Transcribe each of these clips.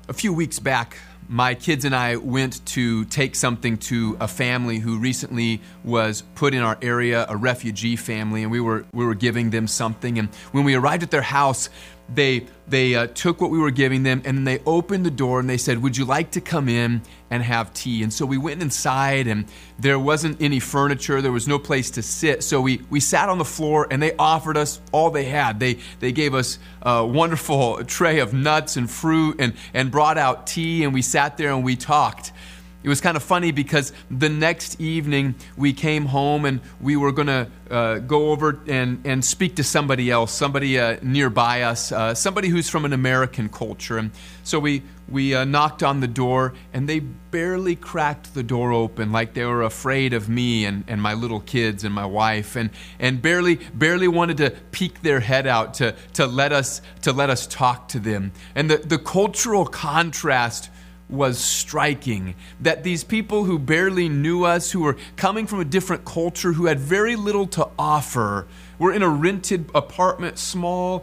A few weeks back, my kids and I went to take something to a family who recently was put in our area, a refugee family, and we were giving them something. And when we arrived at their house, they took what we were giving them, and then they opened the door and they said, "Would you like to come in and have tea?" And so we went inside, and there wasn't any furniture. There was no place to sit. So we sat on the floor, and they offered us all they had. They gave us a wonderful tray of nuts and fruit and brought out tea, and we sat there and we talked. It was kind of funny because the next evening we came home and we were going to go over and speak to somebody else, somebody nearby us, somebody who's from an American culture. And so we knocked on the door, and they barely cracked the door open, like they were afraid of me and my little kids and my wife, and barely wanted to peek their head out to let us talk to them. And the cultural contrast was striking, that these people who barely knew us, who were coming from a different culture, who had very little to offer, were in a rented apartment, small,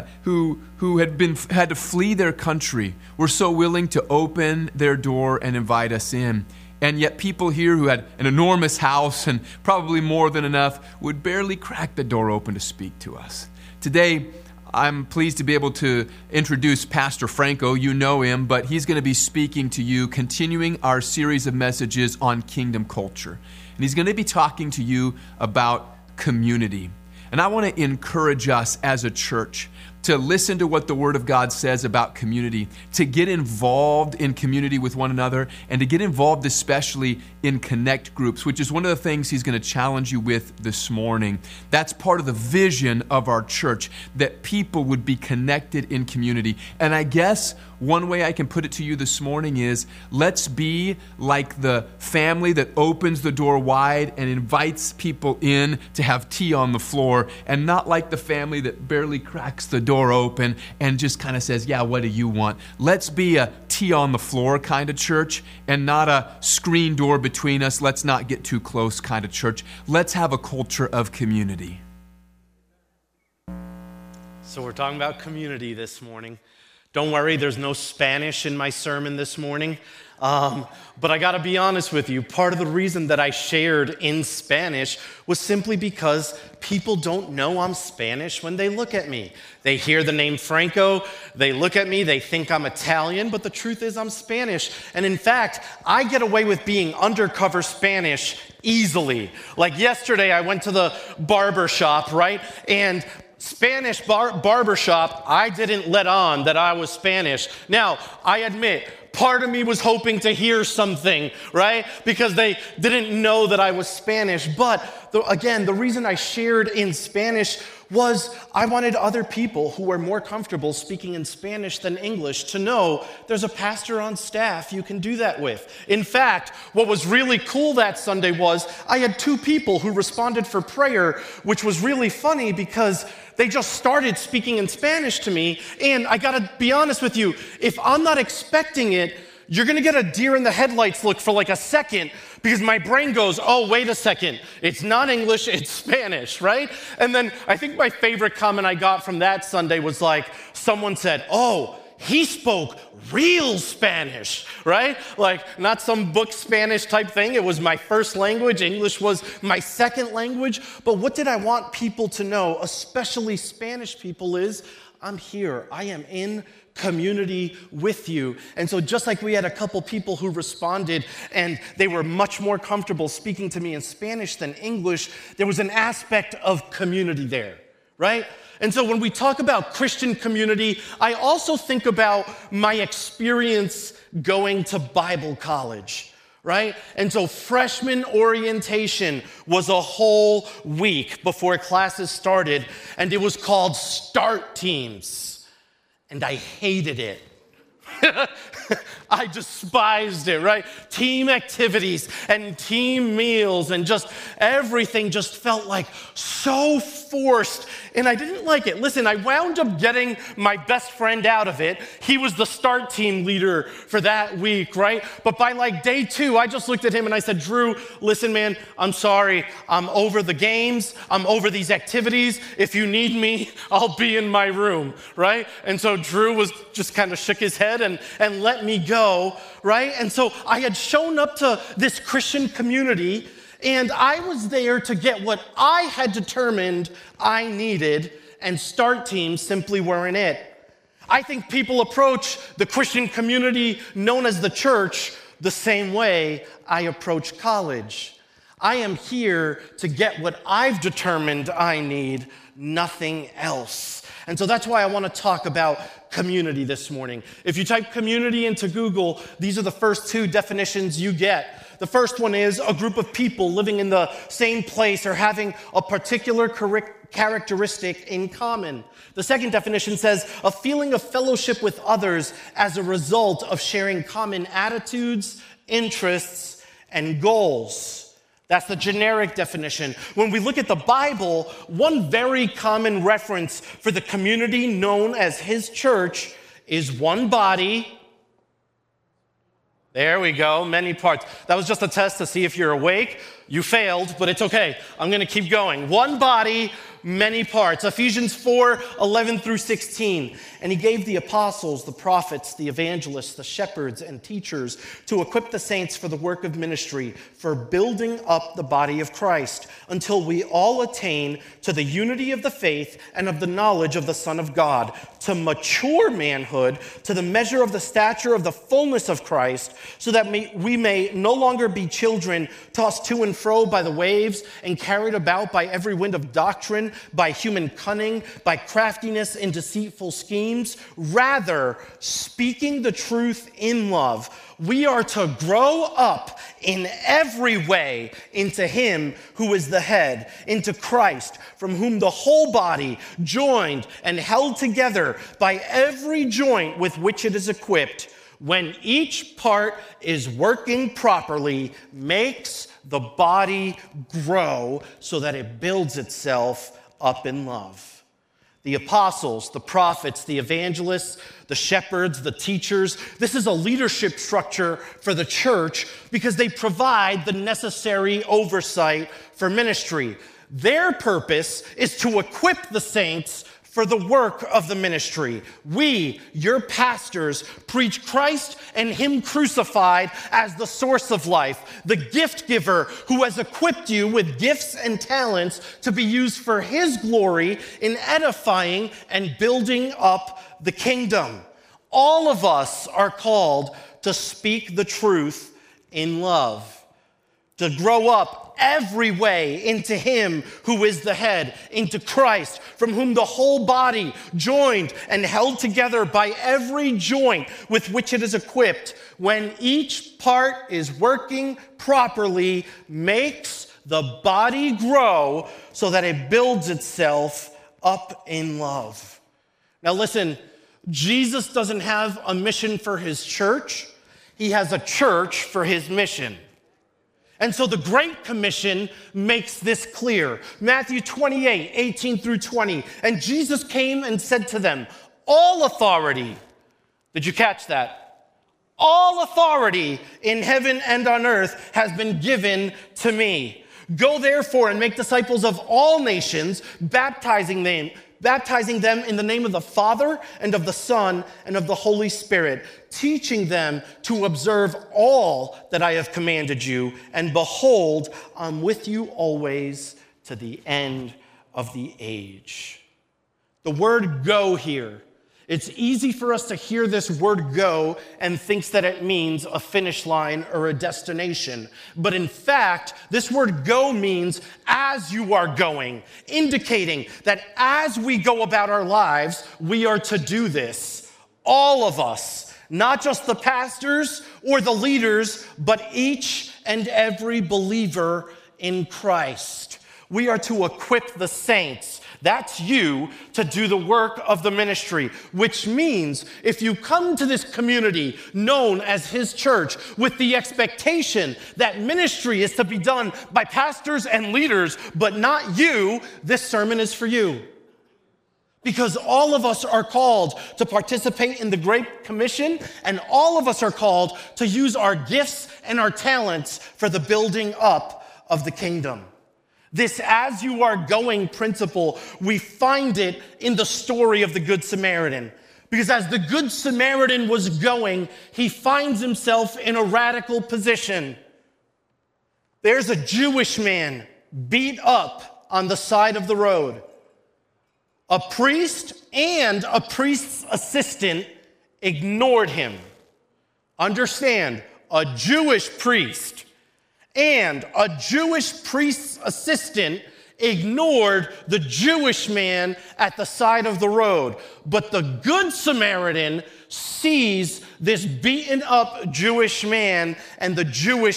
who had to flee their country, were so willing to open their door and invite us in. And yet people here who had an enormous house and probably more than enough would barely crack the door open to speak to us. Today, I'm pleased to be able to introduce Pastor Franco. You know him, but he's going to be speaking to you, continuing our series of messages on kingdom culture. And he's going to be talking to you about community. And I want to encourage us as a church to listen to what the Word of God says about community, to get involved in community with one another, and to get involved especially in connect groups, which is one of the things he's going to challenge you with this morning. That's part of the vision of our church, that people would be connected in community. And I guess one way I can put it to you this morning is, let's be like the family that opens the door wide and invites people in to have tea on the floor, and not like the family that barely cracks the door open and just kind of says, "Yeah, what do you want?" Let's be a tea on the floor kind of church, and not a screen door between us. Let's not get too close kind of church. Let's have a culture of community. So we're talking about community this morning. Don't worry, there's no Spanish in my sermon this morning. But I got to be honest with you, part of the reason that I shared in Spanish was simply because people don't know I'm Spanish when they look at me. They hear the name Franco, they look at me, they think I'm Italian, but the truth is I'm Spanish. And in fact, I get away with being undercover Spanish easily. Like yesterday, I went to the barber shop, right? And Spanish barbershop, I didn't let on that I was Spanish. Now, I admit, part of me was hoping to hear something, right? Because they didn't know that I was Spanish. But again, the reason I shared in Spanish was I wanted other people who were more comfortable speaking in Spanish than English to know there's a pastor on staff you can do that with. In fact, what was really cool that Sunday was I had 2 people who responded for prayer, which was really funny because they just started speaking in Spanish to me. And I got to be honest with you, if I'm not expecting it, you're going to get a deer in the headlights look for like a second, because my brain goes, "Oh, wait a second. It's not English, it's Spanish," right? And then I think my favorite comment I got from that Sunday was like, someone said, "Oh, he spoke real Spanish," right? Like not some book Spanish type thing. It was my first language. English was my second language. But what did I want people to know, especially Spanish people, is I'm here. I am in community with you. And so just like we had a couple people who responded and they were much more comfortable speaking to me in Spanish than English, there was an aspect of community there, right? And so when we talk about Christian community, I also think about my experience going to Bible college, right? And so freshman orientation was a whole week before classes started, and it was called Start Teams. And I hated it. I despised it, right? Team activities and team meals and just everything just felt like so forced, and I didn't like it. Listen, I wound up getting my best friend out of it. He was the start team leader for that week, right? But by like day 2, I just looked at him and I said, Drew, listen, man, I'm sorry. I'm over the games. I'm over these activities. If you need me, I'll be in my room, right? And so Drew was just kind of shook his head and let me go, right? And so I had shown up to this Christian community, and I was there to get what I had determined I needed, and start teams simply weren't it. I think people approach the Christian community known as the church the same way I approach college. I am here to get what I've determined I need, nothing else. And so that's why I want to talk about community this morning. If you type community into Google, these are the first 2 definitions you get. The first one is a group of people living in the same place or having a particular characteristic in common. The second definition says a feeling of fellowship with others as a result of sharing common attitudes, interests, and goals. That's the generic definition. When we look at the Bible, one very common reference for the community known as His church is one body. There we go, many parts. That was just a test to see if you're awake. You failed, but it's okay. I'm going to keep going. One body, many parts. Ephesians 4:11 through 16. And He gave the apostles, the prophets, the evangelists, the shepherds, and teachers to equip the saints for the work of ministry, for building up the body of Christ, until we all attain to the unity of the faith and of the knowledge of the Son of God, to mature manhood, to the measure of the stature of the fullness of Christ, so that we may no longer be children, tossed to and fro by the waves and carried about by every wind of doctrine, by human cunning, by craftiness and deceitful schemes. Rather, speaking the truth in love, we are to grow up in every way into Him who is the head, into Christ, from whom the whole body, joined and held together by every joint with which it is equipped, when each part is working properly, makes the body grow so that it builds itself up in love. The apostles, the prophets, the evangelists, the shepherds, the teachers, this is a leadership structure for the church because they provide the necessary oversight for ministry. Their purpose is to equip the saints for the work of the ministry. We, your pastors, preach Christ and Him crucified as the source of life, the gift giver who has equipped you with gifts and talents to be used for His glory in edifying and building up the kingdom. All of us are called to speak the truth in love, to grow up every way into Him who is the head, into Christ, from whom the whole body, joined and held together by every joint with which it is equipped, when each part is working properly, makes the body grow so that it builds itself up in love. Now listen, Jesus doesn't have a mission for His church. He has a church for His mission. And so the Great Commission makes this clear. Matthew 28:18 through 20. And Jesus came and said to them, all authority, did you catch that? All authority in heaven and on earth has been given to me. Go therefore and make disciples of all nations, baptizing them in the name of the Father and of the Son and of the Holy Spirit, teaching them to observe all that I have commanded you. And behold, I'm with you always to the end of the age. The word go here, it's easy for us to hear this word go and thinks that it means a finish line or a destination. But in fact, this word go means as you are going, indicating that as we go about our lives, we are to do this. All of us, not just the pastors or the leaders, but each and every believer in Christ. We are to equip the saints. That's you to do the work of the ministry, which means if you come to this community known as his church with the expectation that ministry is to be done by pastors and leaders, but not you, this sermon is for you. Because all of us are called to participate in the Great Commission, and all of us are called to use our gifts and our talents for the building up of the kingdom. This as you are going principle, we find it in the story of the Good Samaritan. Because as the Good Samaritan was going, he finds himself in a radical position. There's a Jewish man beat up on the side of the road. A priest and a priest's assistant ignored him. Understand, a Jewish priest and a Jewish priest's assistant ignored the Jewish man at the side of the road. But the Good Samaritan sees this beaten up Jewish man, and the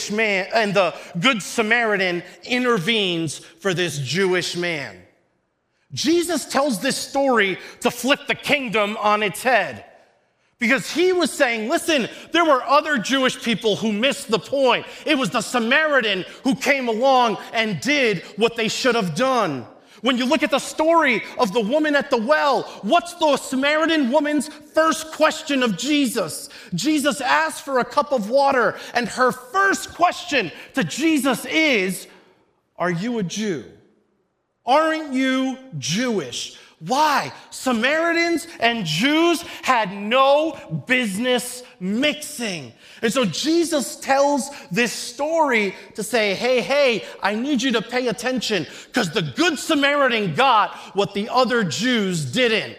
Good Samaritan intervenes for this Jewish man. Jesus tells this story to flip the kingdom on its head. Because he was saying, listen, there were other Jewish people who missed the point. It was the Samaritan who came along and did what they should have done. When you look at the story of the woman at the well, what's the Samaritan woman's first question of Jesus? Jesus asked for a cup of water, and her first question to Jesus is, are you a Jew? Aren't you Jewish? Why? Samaritans and Jews had no business mixing. And so Jesus tells this story to say, hey, I need you to pay attention, because the Good Samaritan got what the other Jews didn't.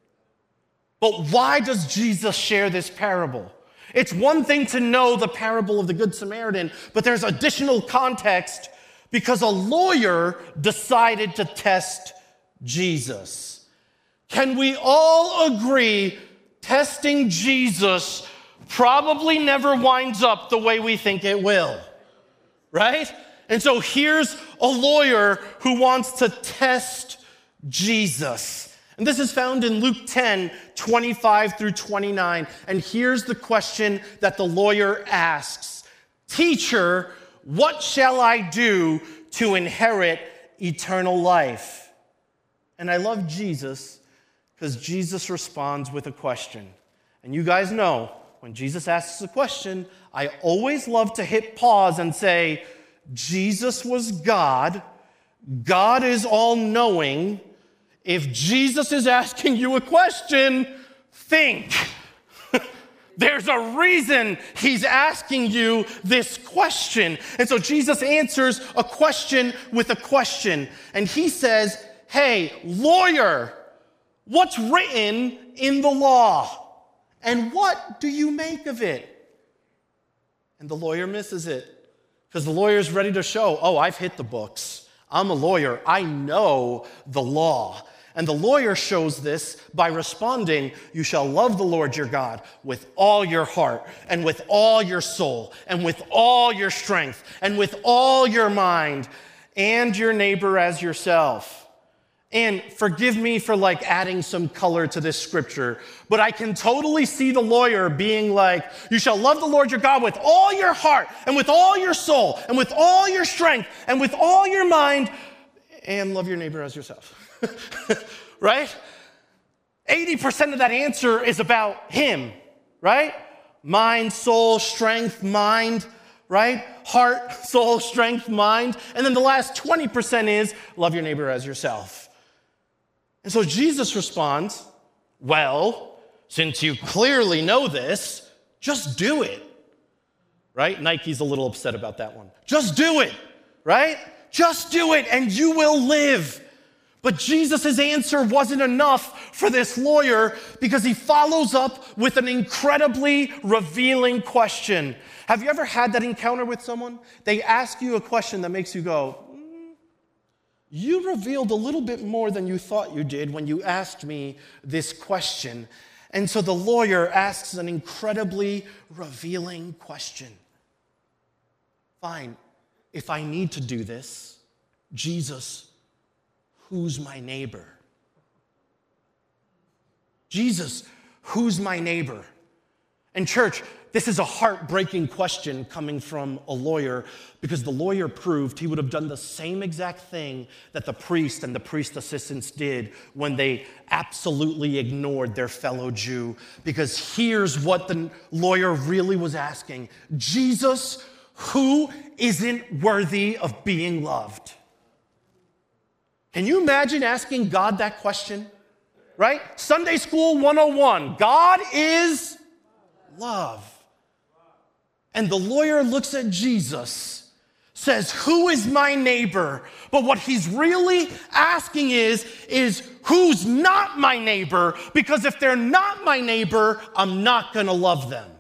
But why does Jesus share this parable? It's one thing to know the parable of the Good Samaritan, but there's additional context because a lawyer decided to test Jesus. Can we all agree testing Jesus probably never winds up the way we think it will, right? And so here's a lawyer who wants to test Jesus. And this is found in Luke 10, 25 through 29. And here's the question that the lawyer asks. Teacher, what shall I do to inherit eternal life? And I love Jesus because Jesus responds with a question. And you guys know, when Jesus asks a question, I always love to hit pause and say, Jesus was God. God is all-knowing. If Jesus is asking you a question, think. There's a reason he's asking you this question. And so Jesus answers a question with a question. And he says, hey, lawyer, what's written in the law? And what do you make of it? And the lawyer misses it because the lawyer's ready to show, oh, I've hit the books. I'm a lawyer. I know the law. And the lawyer shows this by responding, you shall love the Lord your God with all your heart and with all your soul and with all your strength and with all your mind and your neighbor as yourself. And forgive me for adding some color to this scripture, but I can totally see the lawyer being like, you shall love the Lord your God with all your heart and with all your soul and with all your strength and with all your mind, and love your neighbor as yourself. Right? 80% of that answer is about him, right? Mind, soul, strength, mind, right? Heart, soul, strength, mind. And then the last 20% is love your neighbor as yourself. And so Jesus responds, well, since you clearly know this, just do it. Right? Nike's a little upset about that one. Just do it, right? Just do it and you will live. But Jesus' answer wasn't enough for this lawyer because he follows up with an incredibly revealing question. Have you ever had that encounter with someone? They ask you a question that makes you go, you revealed a little bit more than you thought you did when you asked me this question. And so the lawyer asks an incredibly revealing question. Fine, if I need to do this, Jesus, who's my neighbor? Jesus, who's my neighbor? And church, this is a heartbreaking question coming from a lawyer, because the lawyer proved he would have done the same exact thing that the priest and the priest assistants did when they absolutely ignored their fellow Jew. Because here's what the lawyer really was asking: Jesus, who isn't worthy of being loved? Can you imagine asking God that question? Right? Sunday School 101. God is love. And the lawyer looks at Jesus, says, who is my neighbor? But what he's really asking is who's not my neighbor? Because if they're not my neighbor, I'm not going to love them.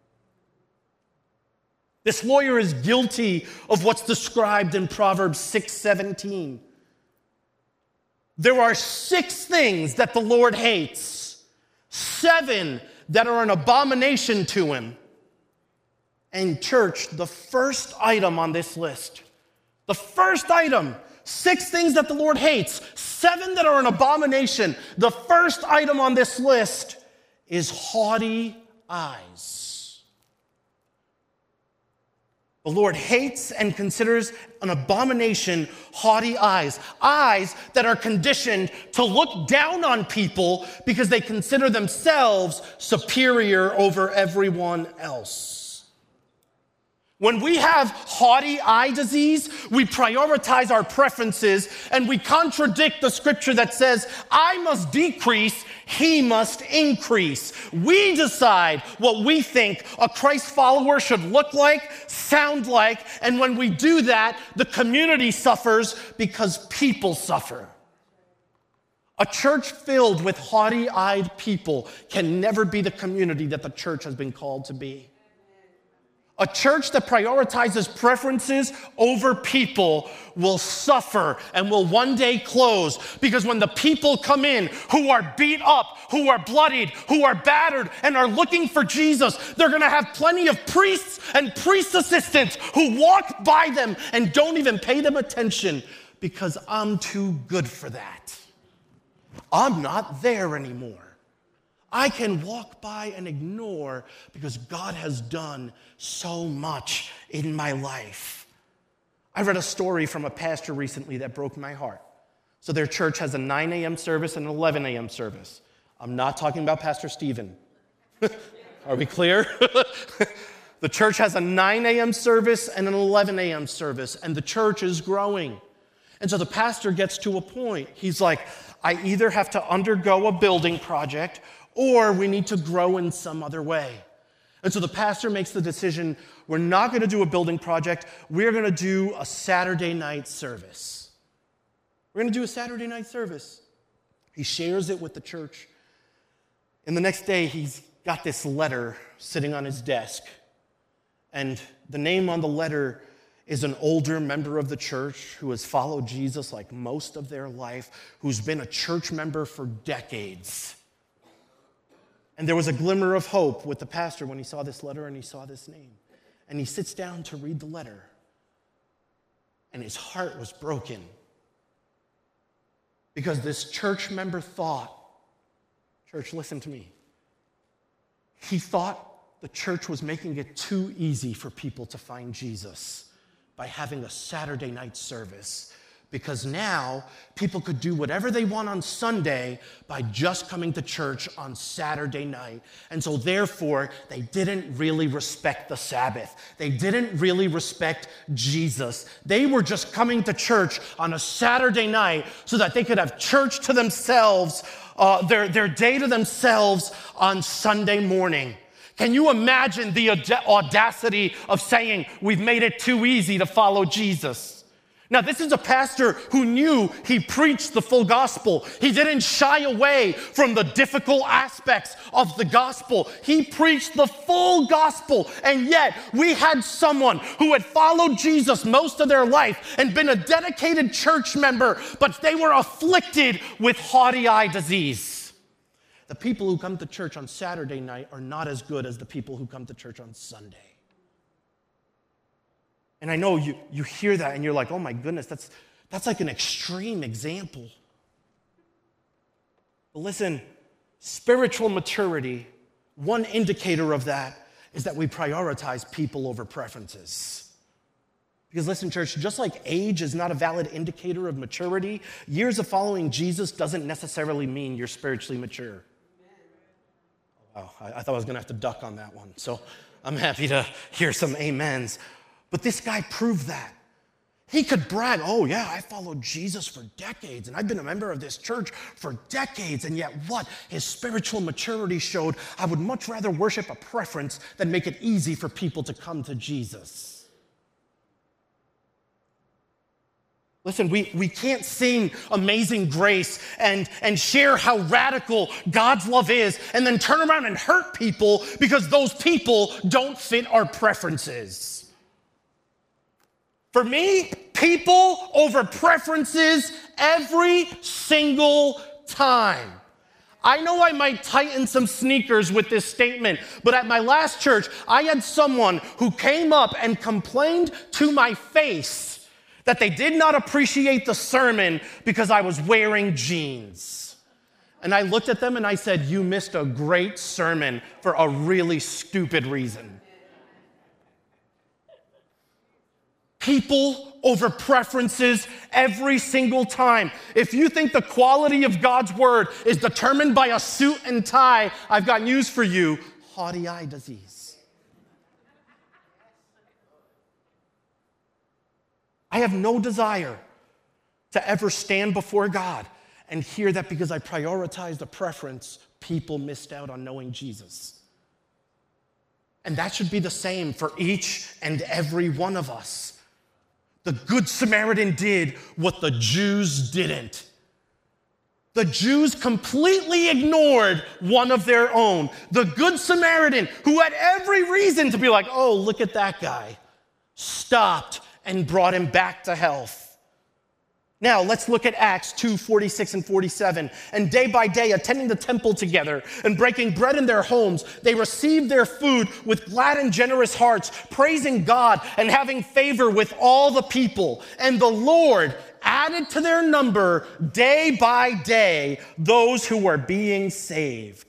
This lawyer is guilty of what's described in Proverbs 6:17. There are 6 things that the Lord hates, 7 that are an abomination to him. And church, the first item on this list, the first item, 6 things that the Lord hates, 7 that are an abomination. The first item on this list is haughty eyes. The Lord hates and considers an abomination haughty eyes. Eyes that are conditioned to look down on people because they consider themselves superior over everyone else. When we have haughty eye disease, we prioritize our preferences and we contradict the scripture that says, I must decrease, he must increase. We decide what we think a Christ follower should look like, sound like, and when we do that, the community suffers because people suffer. A church filled with haughty-eyed people can never be the community that the church has been called to be. A church that prioritizes preferences over people will suffer and will one day close, because when the people come in who are beat up, who are bloodied, who are battered, and are looking for Jesus, they're going to have plenty of priests and priest assistants who walk by them and don't even pay them attention because I'm too good for that. I'm not there anymore. I can walk by and ignore because God has done so much in my life. I read a story from a pastor recently that broke my heart. So their church has a 9 a.m. service and an 11 a.m. service. I'm not talking about Pastor Stephen. Are we clear? The church has a 9 a.m. service and an 11 a.m. service, and the church is growing. And so the pastor gets to a point. He's like, I either have to undergo a building project or we need to grow in some other way. And so the pastor makes the decision, we're not going to do a building project, we're going to do a Saturday night service. We're going to do a Saturday night service. He shares it with the church. And the next day, he's got this letter sitting on his desk. And the name on the letter is an older member of the church who has followed Jesus like most of their life, who's been a church member for decades. And there was a glimmer of hope with the pastor when he saw this letter and he saw this name. And he sits down to read the letter. And his heart was broken. Because this church member thought, church, listen to me. He thought the church was making it too easy for people to find Jesus by having a Saturday night service. Because now people could do whatever they want on Sunday by just coming to church on Saturday night. And so therefore, they didn't really respect the Sabbath. They didn't really respect Jesus. They were just coming to church on a Saturday night so that they could have church to themselves, their day to themselves on Sunday morning. Can you imagine the audacity of saying, we've made it too easy to follow Jesus? Now, this is a pastor who knew he preached the full gospel. He didn't shy away from the difficult aspects of the gospel. He preached the full gospel. And yet, we had someone who had followed Jesus most of their life and been a dedicated church member, but they were afflicted with haughty eye disease. The people who come to church on Saturday night are not as good as the people who come to church on Sunday. And I know you hear that and you're like, oh my goodness, that's like an extreme example. But listen, spiritual maturity, one indicator of that is that we prioritize people over preferences. Because listen, church, just like age is not a valid indicator of maturity, years of following Jesus doesn't necessarily mean you're spiritually mature. Oh, I thought I was going to have to duck on that one. So I'm happy to hear some amens. But this guy proved that. He could brag, oh yeah, I followed Jesus for decades, and I've been a member of this church for decades, and yet what? His spiritual maturity showed, I would much rather worship a preference than make it easy for people to come to Jesus. Listen, we can't sing Amazing Grace and share how radical God's love is and then turn around and hurt people because those people don't fit our preferences. For me, people over preferences every single time. I know I might tighten some sneakers with this statement, but at my last church, I had someone who came up and complained to my face that they did not appreciate the sermon because I was wearing jeans. And I looked at them and I said, you missed a great sermon for a really stupid reason. People over preferences every single time. If you think the quality of God's word is determined by a suit and tie, I've got news for you, haughty eye disease. I have no desire to ever stand before God and hear that because I prioritized a preference, people missed out on knowing Jesus. And that should be the same for each and every one of us. The Good Samaritan did what the Jews didn't. The Jews completely ignored one of their own. The Good Samaritan, who had every reason to be like, oh, look at that guy, stopped and brought him back to health. Now, let's look at Acts 2:46 and 47. And day by day, attending the temple together and breaking bread in their homes, they received their food with glad and generous hearts, praising God and having favor with all the people. And the Lord added to their number day by day those who were being saved.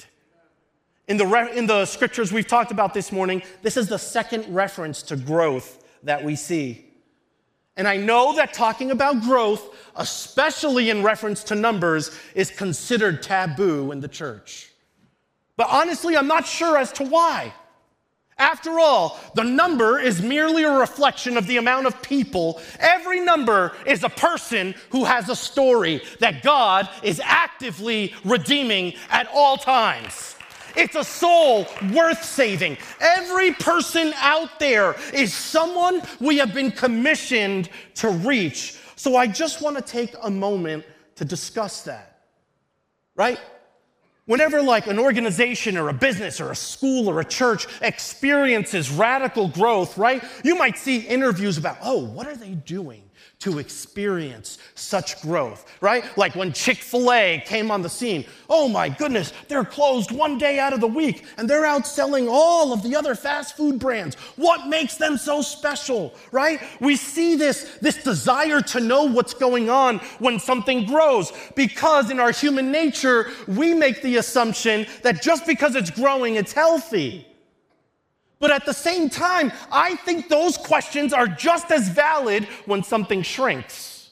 In the scriptures we've talked about this morning, this is the second reference to growth that we see. And I know that talking about growth, especially in reference to numbers, is considered taboo in the church. But honestly, I'm not sure as to why. After all, the number is merely a reflection of the amount of people. Every number is a person who has a story that God is actively redeeming at all times. It's a soul worth saving. Every person out there is someone we have been commissioned to reach. So I just want to take a moment to discuss that, right? Whenever like an organization or a business or a school or a church experiences radical growth, right? You might see interviews about, oh, what are they doing to experience such growth, right? Like when Chick-fil-A came on the scene. Oh my goodness, they're closed one day out of the week and they're outselling all of the other fast food brands. What makes them so special, right? We see this desire to know what's going on when something grows because in our human nature, we make the assumption that just because it's growing, it's healthy. But at the same time, I think those questions are just as valid when something shrinks.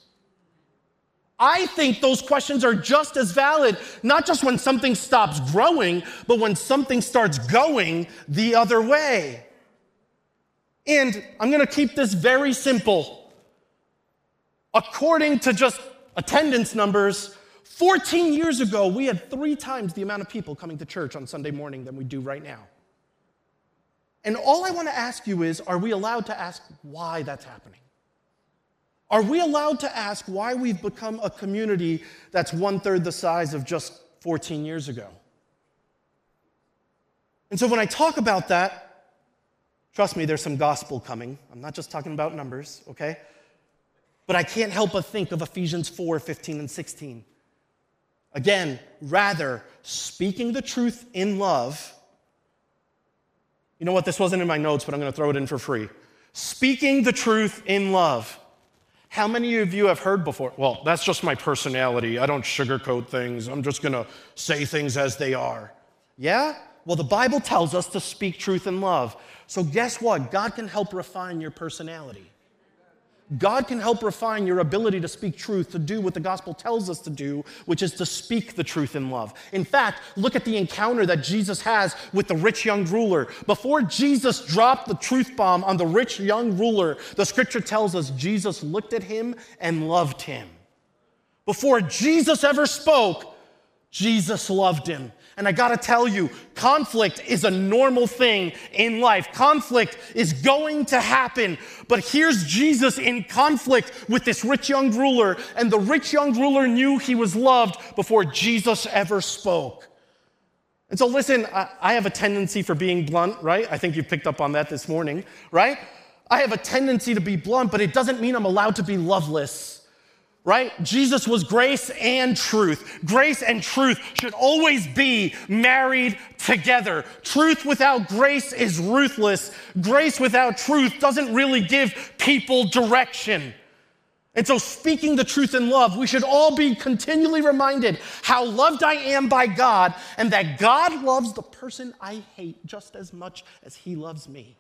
I think those questions are just as valid, not just when something stops growing, but when something starts going the other way. And I'm going to keep this very simple. According to just attendance numbers, 14 years ago, we had 3 times the amount of people coming to church on Sunday morning than we do right now. And all I want to ask you is, are we allowed to ask why that's happening? Are we allowed to ask why we've become a community that's 1/3 the size of just 14 years ago? And so when I talk about that, trust me, there's some gospel coming. I'm not just talking about numbers, okay? But I can't help but think of Ephesians 4:15 and 16. Again, rather, speaking the truth in love. You know what? This wasn't in my notes, but I'm going to throw it in for free. Speaking the truth in love How many of you have heard before, well, that's just my personality. I don't sugarcoat things. I'm just going to say things as they are. Yeah? Well, the Bible tells us to speak truth in love. So guess what? God can help refine your personality. God can help refine your ability to speak truth, to do what the gospel tells us to do, which is to speak the truth in love. In fact, look at the encounter that Jesus has with the rich young ruler. Before Jesus dropped the truth bomb on the rich young ruler, the scripture tells us Jesus looked at him and loved him. Before Jesus ever spoke, Jesus loved him. And I gotta tell you, conflict is a normal thing in life. Conflict is going to happen. But here's Jesus in conflict with this rich young ruler, and the rich young ruler knew he was loved before Jesus ever spoke. And so listen, I have a tendency for being blunt, right? I think you picked up on that this morning, right? I have a tendency to be blunt, but it doesn't mean I'm allowed to be loveless. Right? Jesus was grace and truth. Grace and truth should always be married together. Truth without grace is ruthless. Grace without truth doesn't really give people direction. And so speaking the truth in love, we should all be continually reminded how loved I am by God and that God loves the person I hate just as much as he loves me.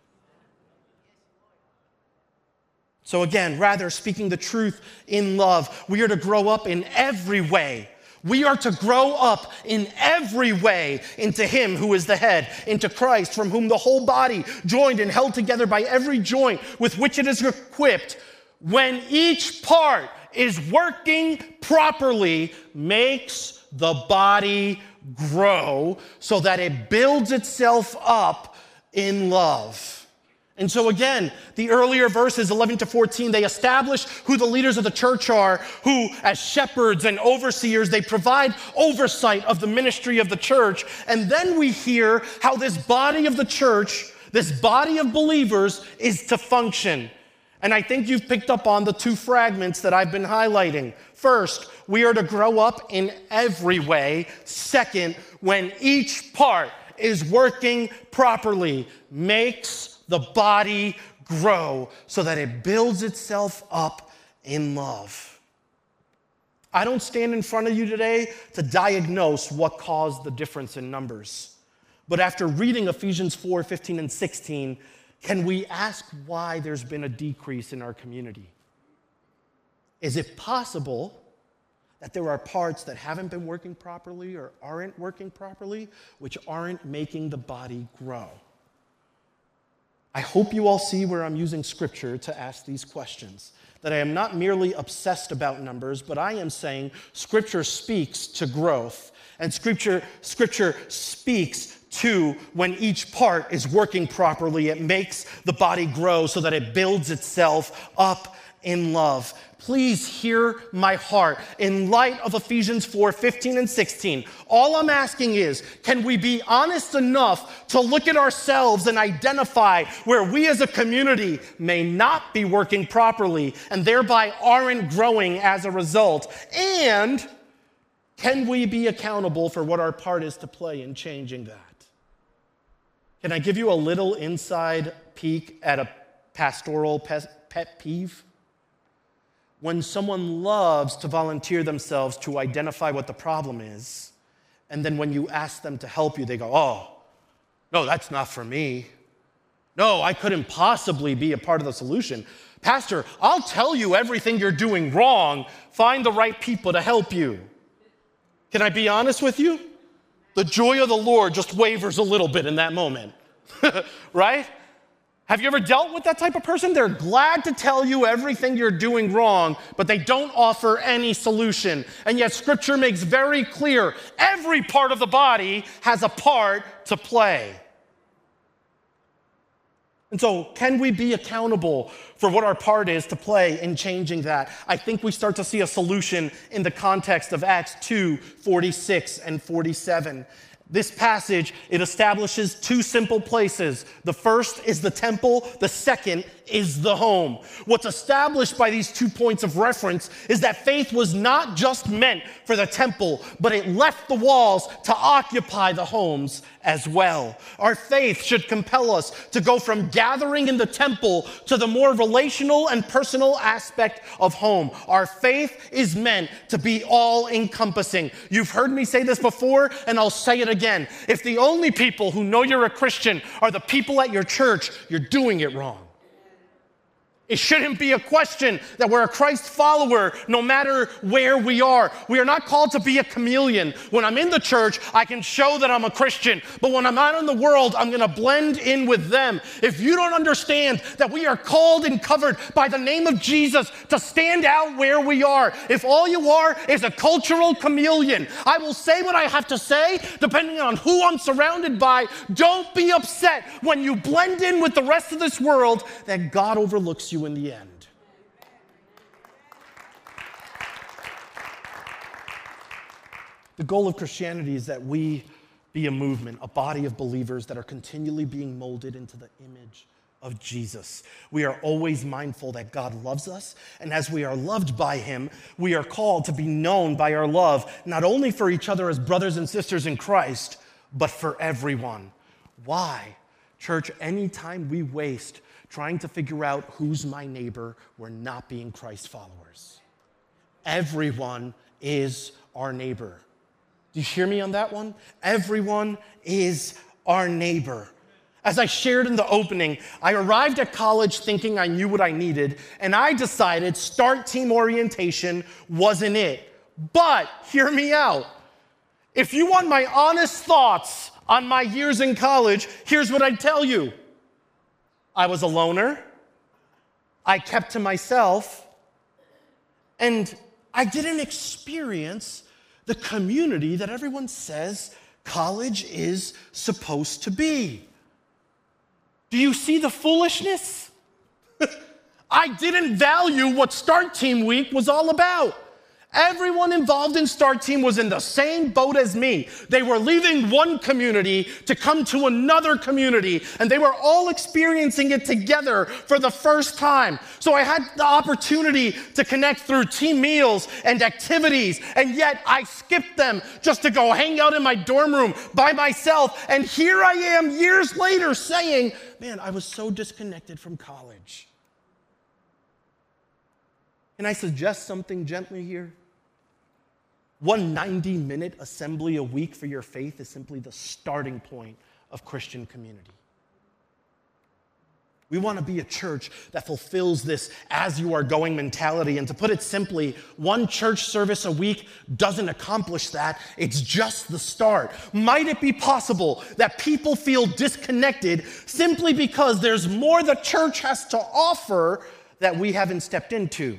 So again, rather speaking the truth in love, we are to grow up in every way. We are to grow up in every way into him who is the head, into Christ, from whom the whole body, joined and held together by every joint with which it is equipped, when each part is working properly, makes the body grow so that it builds itself up in love. And so again, the earlier verses, 11 to 14, they establish who the leaders of the church are, who as shepherds and overseers, they provide oversight of the ministry of the church. And then we hear how this body of the church, this body of believers is to function. And I think you've picked up on the two fragments that I've been highlighting. First, we are to grow up in every way. Second, when each part is working properly, makes the body grow so that it builds itself up in love. I don't stand in front of you today to diagnose what caused the difference in numbers. But after reading Ephesians 4, 15, and 16, can we ask why there's been a decrease in our community? Is it possible that there are parts that haven't been working properly or aren't working properly, which aren't making the body grow? I hope you all see where I'm using scripture to ask these questions. That I am not merely obsessed about numbers, but I am saying scripture speaks to growth. And scripture speaks to when each part is working properly, it makes the body grow so that it builds itself up in love. Please hear my heart. In light of Ephesians 4, 15 and 16, all I'm asking is, can we be honest enough to look at ourselves and identify where we as a community may not be working properly and thereby aren't growing as a result? And can we be accountable for what our part is to play in changing that? Can I give you a little inside peek at a pastoral pet peeve? When someone loves to volunteer themselves to identify what the problem is, and then when you ask them to help you, they go, oh, no, that's not for me. No, I couldn't possibly be a part of the solution. Pastor, I'll tell you everything you're doing wrong. Find the right people to help you. Can I be honest with you? The joy of the Lord just wavers a little bit in that moment, right? Have you ever dealt with that type of person? They're glad to tell you everything you're doing wrong, but they don't offer any solution. And yet Scripture makes very clear every part of the body has a part to play. And so can we be accountable for what our part is to play in changing that? I think we start to see a solution in the context of Acts 2, 46 and 47. This passage, it establishes two simple places. The first is the temple. The second is the home. What's established by these 2 points of reference is that faith was not just meant for the temple, but it left the walls to occupy the homes as well. Our faith should compel us to go from gathering in the temple to the more relational and personal aspect of home. Our faith is meant to be all-encompassing. You've heard me say this before, and I'll say it again. If the only people who know you're a Christian are the people at your church, you're doing it wrong. It shouldn't be a question that we're a Christ follower no matter where we are. We are not called to be a chameleon. When I'm in the church, I can show that I'm a Christian. But when I'm out in the world, I'm going to blend in with them. If you don't understand that we are called and covered by the name of Jesus to stand out where we are, if all you are is a cultural chameleon, I will say what I have to say depending on who I'm surrounded by. Don't be upset when you blend in with the rest of this world that God overlooks you in the end. The goal of Christianity is that we be a movement, a body of believers that are continually being molded into the image of Jesus. We are always mindful that God loves us, and as we are loved by him, we are called to be known by our love, not only for each other as brothers and sisters in Christ, but for everyone. Why? Church, anytime we waste trying to figure out who's my neighbor, we're not being Christ followers. Everyone is our neighbor. Do you hear me on that one? Everyone is our neighbor. As I shared in the opening, I arrived at college thinking I knew what I needed, and I decided start team orientation wasn't it. But hear me out. If you want my honest thoughts on my years in college, here's what I'd tell you. I was a loner, I kept to myself, and I didn't experience the community that everyone says college is supposed to be. Do you see the foolishness? I didn't value what Start Team Week was all about. Everyone involved in Start Team was in the same boat as me. They were leaving one community to come to another community, and they were all experiencing it together for the first time. So I had the opportunity to connect through team meals and activities, and yet I skipped them just to go hang out in my dorm room by myself. And here I am years later saying, man, I was so disconnected from college. Can I suggest something gently here? One 90-minute assembly a week for your faith is simply the starting point of Christian community. We want to be a church that fulfills this as you are going mentality. And to put it simply, one church service a week doesn't accomplish that. It's just the start. Might it be possible that people feel disconnected simply because there's more the church has to offer that we haven't stepped into?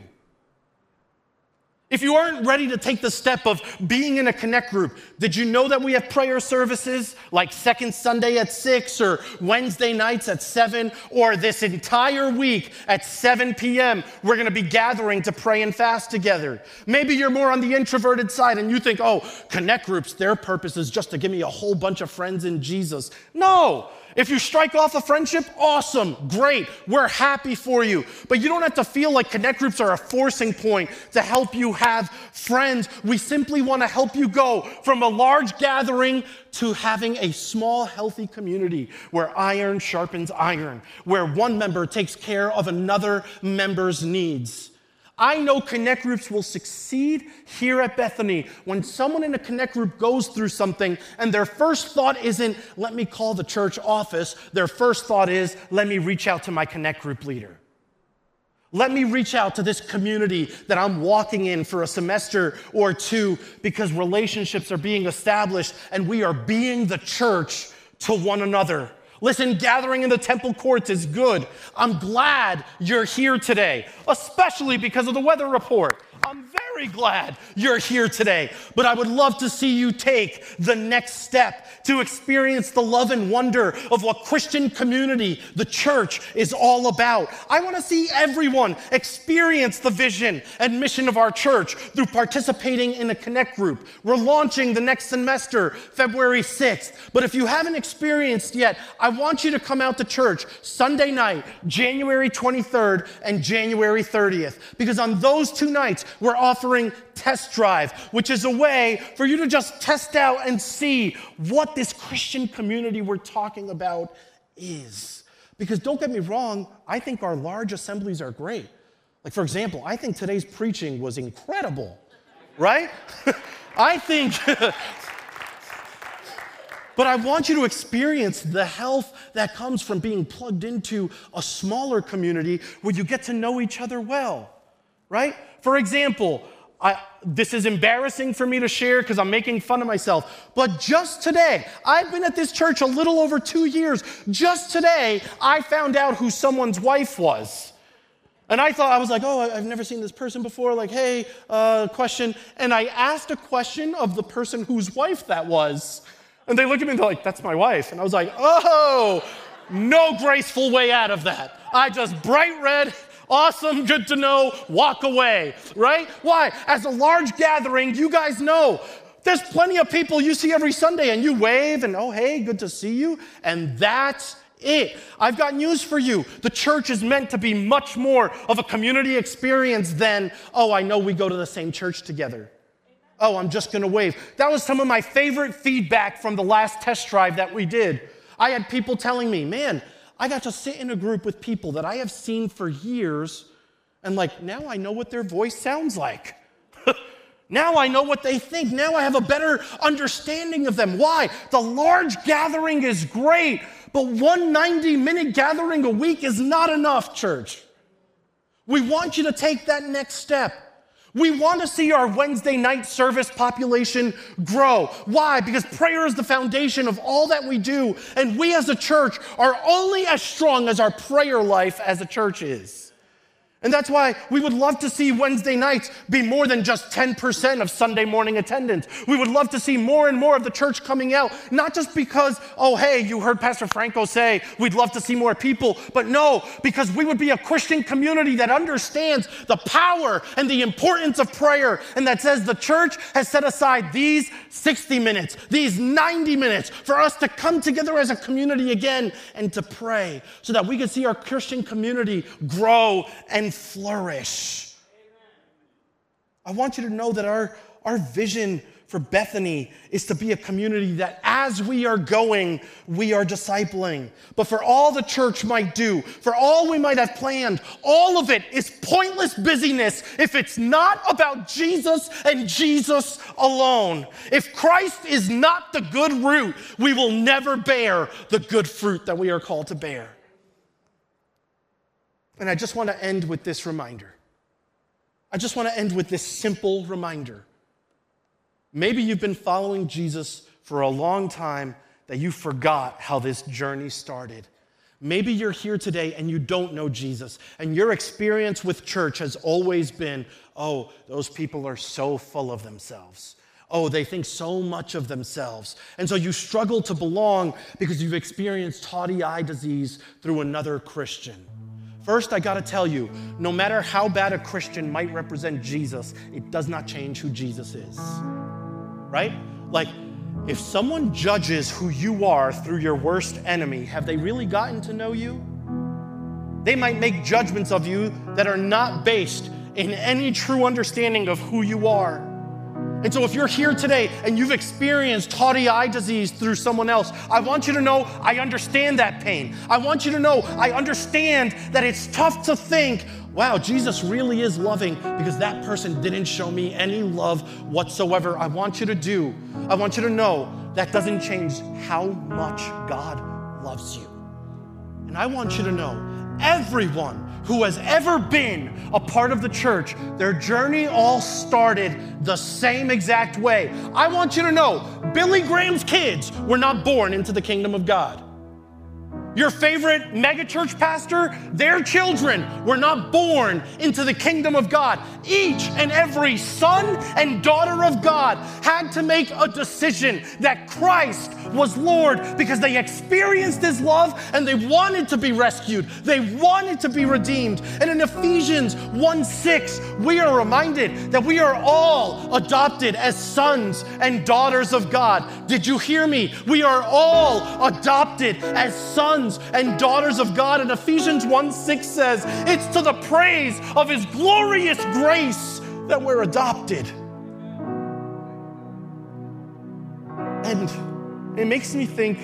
If you aren't ready to take the step of being in a connect group, did you know that we have prayer services like second Sunday at 6 or Wednesday nights at 7 or this entire week at 7 p.m. we're going to be gathering to pray and fast together? Maybe you're more on the introverted side and you think, oh, connect groups, their purpose is just to give me a whole bunch of friends in Jesus. No. If you strike off a friendship, awesome, great, we're happy for you. But you don't have to feel like connect groups are a forcing point to help you have friends. We simply want to help you go from a large gathering to having a small, healthy community where iron sharpens iron, where one member takes care of another member's needs. I know connect groups will succeed here at Bethany when someone in a connect group goes through something and their first thought isn't, let me call the church office. Their first thought is, let me reach out to my connect group leader. Let me reach out to this community that I'm walking in for a semester or two because relationships are being established and we are being the church to one another. Listen, gathering in the temple courts is good. I'm glad you're here today, especially because of the weather report. I'm very very glad you're here today. But I would love to see you take the next step to experience the love and wonder of what Christian community, the church, is all about. I want to see everyone experience the vision and mission of our church through participating in a Connect group. We're launching the next semester, February 6th. But if you haven't experienced yet, I want you to come out to church Sunday night, January 23rd and January 30th. Because on those 2 nights, we're offering Test Drive, which is a way for you to just test out and see what this Christian community we're talking about is. Because don't get me wrong, I think our large assemblies are great. Like, for example, I think today's preaching was incredible, right? I think, but I want you to experience the health that comes from being plugged into a smaller community where you get to know each other well, right? For example, this is embarrassing for me to share because I'm making fun of myself. But just today, I've been at this church a little over 2 years. Just today, I found out who someone's wife was. And I was like, oh, I've never seen this person before. Like, hey, question. And I asked a question of the person whose wife that was. And they looked at me and they're like, that's my wife. And I was like, oh, no graceful way out of that. I just bright red. Awesome, good to know, walk away, right? Why? As a large gathering, you guys know, there's plenty of people you see every Sunday and you wave and, oh, hey, good to see you, and that's it. I've got news for you. The church is meant to be much more of a community experience than, oh, I know we go to the same church together. Oh, I'm just going to wave. That was some of my favorite feedback from the last test drive that we did. I had people telling me, man, I got to sit in a group with people that I have seen for years, and like, now I know what their voice sounds like. Now I know what they think. Now I have a better understanding of them. Why? The large gathering is great, but one 90-minute gathering a week is not enough, church. We want you to take that next step. We want to see our Wednesday night service population grow. Why? Because prayer is the foundation of all that we do, and we as a church are only as strong as our prayer life as a church is. And that's why we would love to see Wednesday nights be more than just 10% of Sunday morning attendance. We would love to see more and more of the church coming out, not just because, oh, hey, you heard Pastor Franco say we'd love to see more people, but no, because we would be a Christian community that understands the power and the importance of prayer, and that says the church has set aside these 60 minutes, these 90 minutes for us to come together as a community again and to pray so that we can see our Christian community grow and flourish. I want you to know that our vision for Bethany is to be a community that as we are going, we are discipling. But for all the church might do, for all we might have planned, all of it is pointless busyness if it's not about Jesus and Jesus alone. If Christ is not the good root, we will never bear the good fruit that we are called to bear. And I just want to end with this reminder. I just want to end with this simple reminder. Maybe you've been following Jesus for a long time that you forgot how this journey started. Maybe you're here today and you don't know Jesus, and your experience with church has always been, oh, those people are so full of themselves. Oh, they think so much of themselves. And so you struggle to belong because you've experienced tawdry eye disease through another Christian. First, I gotta tell you, no matter how bad a Christian might represent Jesus, it does not change who Jesus is, right? Like, if someone judges who you are through your worst enemy, have they really gotten to know you? They might make judgments of you that are not based in any true understanding of who you are. And so if you're here today and you've experienced tawdry eye disease through someone else, I want you to know I understand that pain. I want you to know I understand that it's tough to think, wow, Jesus really is loving because that person didn't show me any love whatsoever. I want you to know that doesn't change how much God loves you. And I want you to know everyone who has ever been a part of the church, their journey all started the same exact way. I want you to know Billy Graham's kids were not born into the kingdom of God. Your favorite megachurch pastor, their children were not born into the kingdom of God. Each and every son and daughter of God had to make a decision that Christ was Lord because they experienced his love and they wanted to be rescued. They wanted to be redeemed. And in Ephesians 1:6, we are reminded that we are all adopted as sons and daughters of God. Did you hear me? We are all adopted as sons and daughters of God. And Ephesians 1:6 says, it's to the praise of his glorious grace that we're adopted. And it makes me think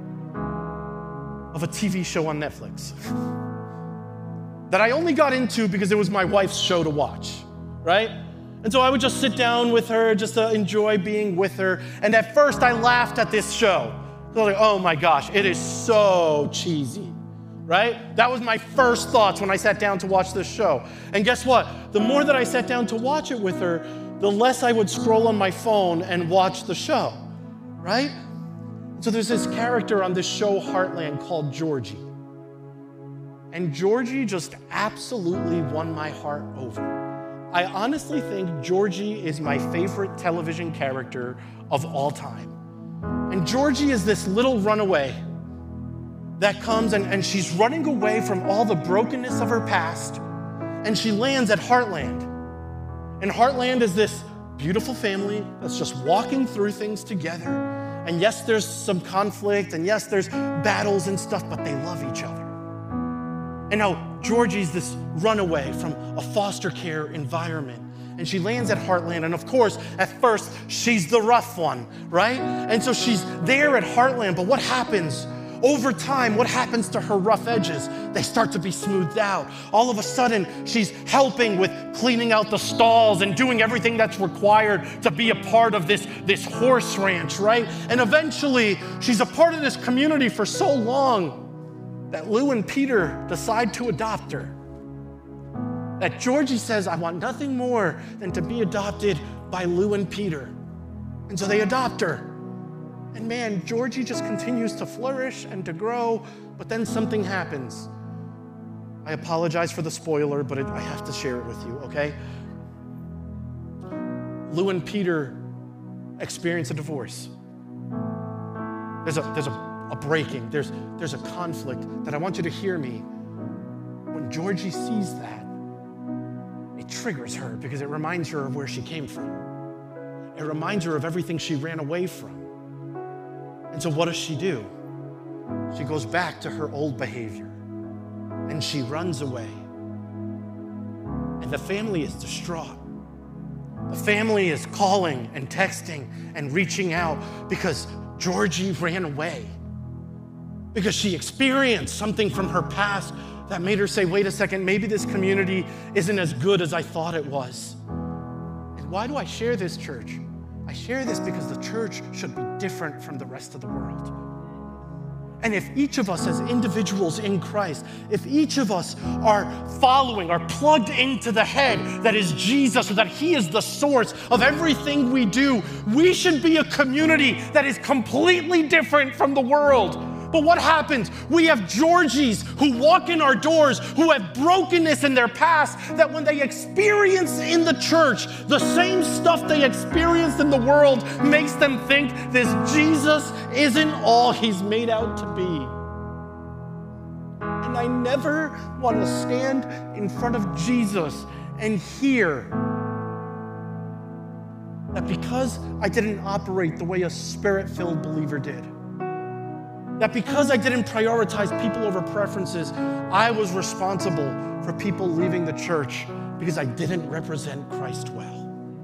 of a TV show on Netflix that I only got into because it was my wife's show to watch, right? And so I would just sit down with her just to enjoy being with her. And at first I laughed at this show. I was like, oh my gosh, it is so cheesy, right? That was my first thoughts when I sat down to watch this show. And guess what? The more that I sat down to watch it with her, the less I would scroll on my phone and watch the show, right? So there's this character on this show, Heartland, called Georgie. And Georgie just absolutely won my heart over. I honestly think Georgie is my favorite television character of all time. And Georgie is this little runaway that comes and she's running away from all the brokenness of her past, and she lands at Heartland. And Heartland is this beautiful family that's just walking through things together. And yes, there's some conflict, and yes, there's battles and stuff, but they love each other. And now Georgie's this runaway from a foster care environment. And she lands at Heartland. And of course, at first, she's the rough one, right? And so she's there at Heartland. But what happens? Over time, what happens to her rough edges? They start to be smoothed out. All of a sudden, she's helping with cleaning out the stalls and doing everything that's required to be a part of this horse ranch, right? And eventually, she's a part of this community for so long that Lou and Peter decide to adopt her. That Georgie says, I want nothing more than to be adopted by Lou and Peter. And so they adopt her. And man, Georgie just continues to flourish and to grow, but then something happens. I apologize for the spoiler, but I have to share it with you, okay? Lou and Peter experience a divorce. There's a breaking, there's a conflict that I want you to hear me. When Georgie sees that, it triggers her because it reminds her of where she came from. It reminds her of everything she ran away from. And so what does she do? She goes back to her old behavior and she runs away. And the family is distraught. The family is calling and texting and reaching out because Georgie ran away. Because she experienced something from her past that made her say, wait a second, maybe this community isn't as good as I thought it was. And why do I share this, church? I share this because the church should be different from the rest of the world. And if each of us as individuals in Christ, if each of us are plugged into the head that is Jesus, or that he is the source of everything we do, we should be a community that is completely different from the world. But what happens? We have Georgies who walk in our doors, who have brokenness in their past, that when they experience in the church the same stuff they experienced in the world makes them think this Jesus isn't all he's made out to be. And I never want to stand in front of Jesus and hear that because I didn't operate the way a spirit-filled believer did, that because I didn't prioritize people over preferences, I was responsible for people leaving the church because I didn't represent Christ well.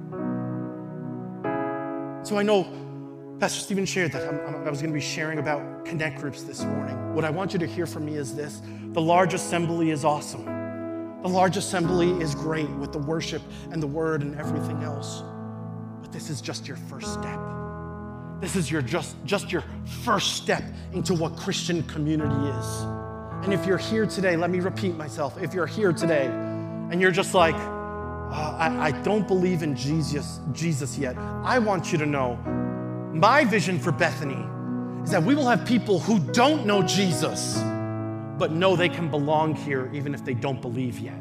So I know Pastor Stephen shared that I was going to be sharing about connect groups this morning. What I want you to hear from me is this: the large assembly is awesome. The large assembly is great with the worship and the word and everything else. But this is just your first step. This is just your first step into what Christian community is. And if you're here today, let me repeat myself. If you're here today and you're just like, I don't believe in Jesus yet, I want you to know my vision for Bethany is that we will have people who don't know Jesus but know they can belong here even if they don't believe yet.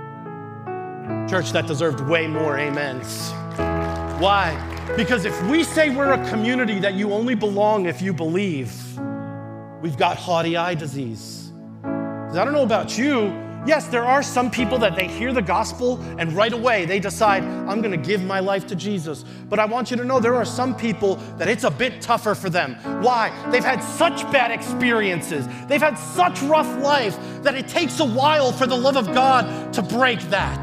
Church, that deserved way more amens. Why? Because if we say we're a community that you only belong if you believe, we've got haughty eye disease. Because I don't know about you, yes, there are some people that they hear the gospel and right away they decide, I'm going to give my life to Jesus. But I want you to know there are some people that it's a bit tougher for them. Why? They've had such bad experiences. They've had such rough life that it takes a while for the love of God to break that.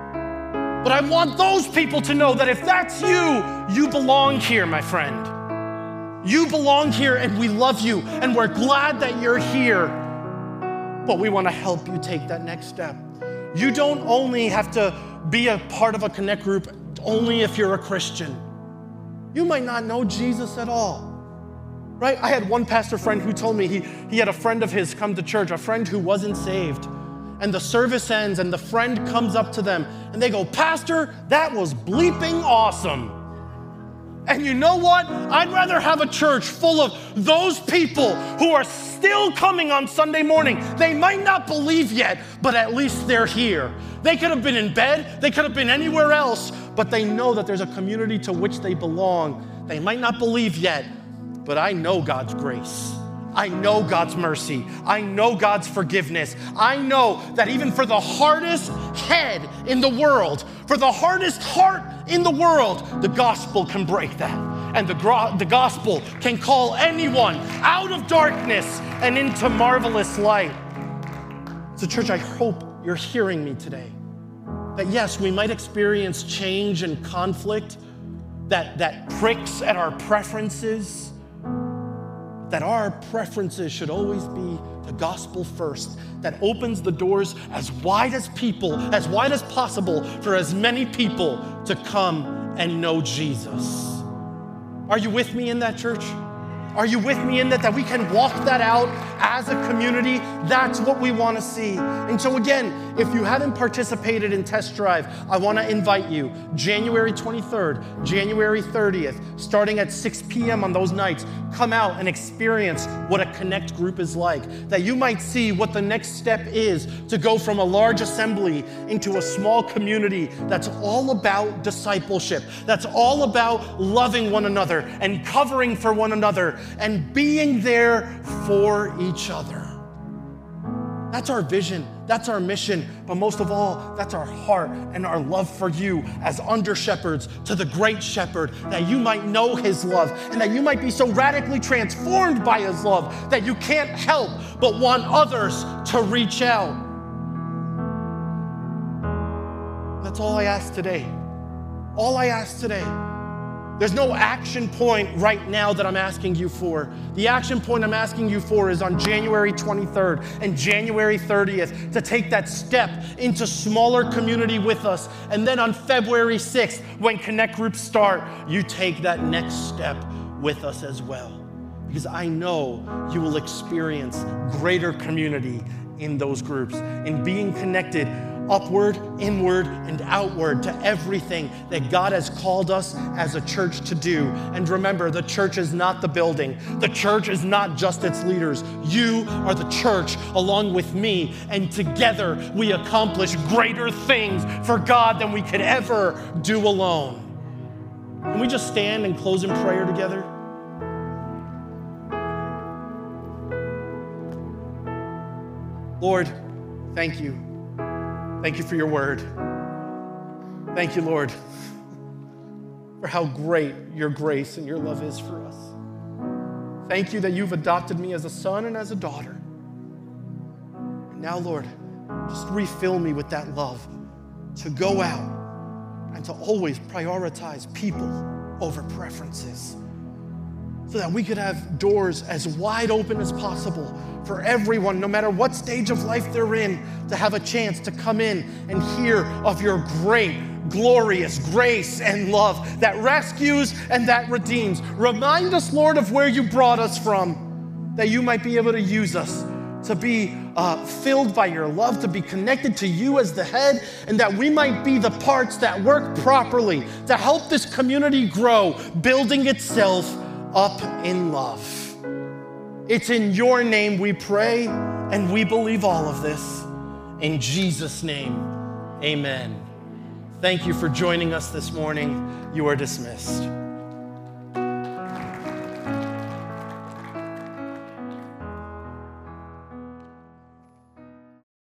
But I want those people to know that if that's you, you belong here, my friend. You belong here and we love you and we're glad that you're here. But we want to help you take that next step. You don't only have to be a part of a Connect group only if you're a Christian. You might not know Jesus at all, right? I had one pastor friend who told me he had a friend of his come to church, a friend who wasn't saved. And the service ends and the friend comes up to them and they go, Pastor, that was bleeping awesome. And you know what? I'd rather have a church full of those people who are still coming on Sunday morning. They might not believe yet, but at least they're here. They could have been in bed, they could have been anywhere else, but they know that there's a community to which they belong. They might not believe yet, but I know God's grace. I know God's mercy. I know God's forgiveness. I know that even for the hardest head in the world, for the hardest heart in the world, the gospel can break that. And the gospel can call anyone out of darkness and into marvelous light. So church, I hope you're hearing me today. That yes, we might experience change and conflict that pricks at our preferences, that our preferences should always be the gospel first, that opens the doors as wide as possible for as many people to come and know Jesus. Are you with me in that, church? Are you with me in that we can walk that out as a community? That's what we want to see. And so again, if you haven't participated in Test Drive, I want to invite you, January 23rd, January 30th, starting at 6 p.m. on those nights, come out and experience what a Connect group is like, that you might see what the next step is to go from a large assembly into a small community that's all about discipleship, that's all about loving one another and covering for one another and being there for each other. That's our vision, that's our mission, but most of all, that's our heart and our love for you as under-shepherds to the great shepherd, that you might know his love and that you might be so radically transformed by his love that you can't help but want others to reach out. That's all I ask today. All I ask today. There's no action point right now that I'm asking you for. The action point I'm asking you for is on January 23rd and January 30th to take that step into smaller community with us. And then on February 6th, when Connect groups start, you take that next step with us as well. Because I know you will experience greater community in those groups, in being connected upward, inward, and outward to everything that God has called us as a church to do. And remember, the church is not the building. The church is not just its leaders. You are the church along with me, and together we accomplish greater things for God than we could ever do alone. Can we just stand and close in prayer together? Lord, thank you. Thank you for your word. Thank you, Lord, for how great your grace and your love is for us. Thank you that you've adopted me as a son and as a daughter. And now, Lord, just refill me with that love to go out and to always prioritize people over preferences, so that we could have doors as wide open as possible for everyone, no matter what stage of life they're in, to have a chance to come in and hear of your great, glorious grace and love that rescues and that redeems. Remind us, Lord, of where you brought us from, that you might be able to use us to be filled by your love, to be connected to you as the head, and that we might be the parts that work properly to help this community grow, building itself up in love. It's in your name we pray. And we believe all of this. In Jesus' name, amen. Thank you for joining us this morning. You are dismissed.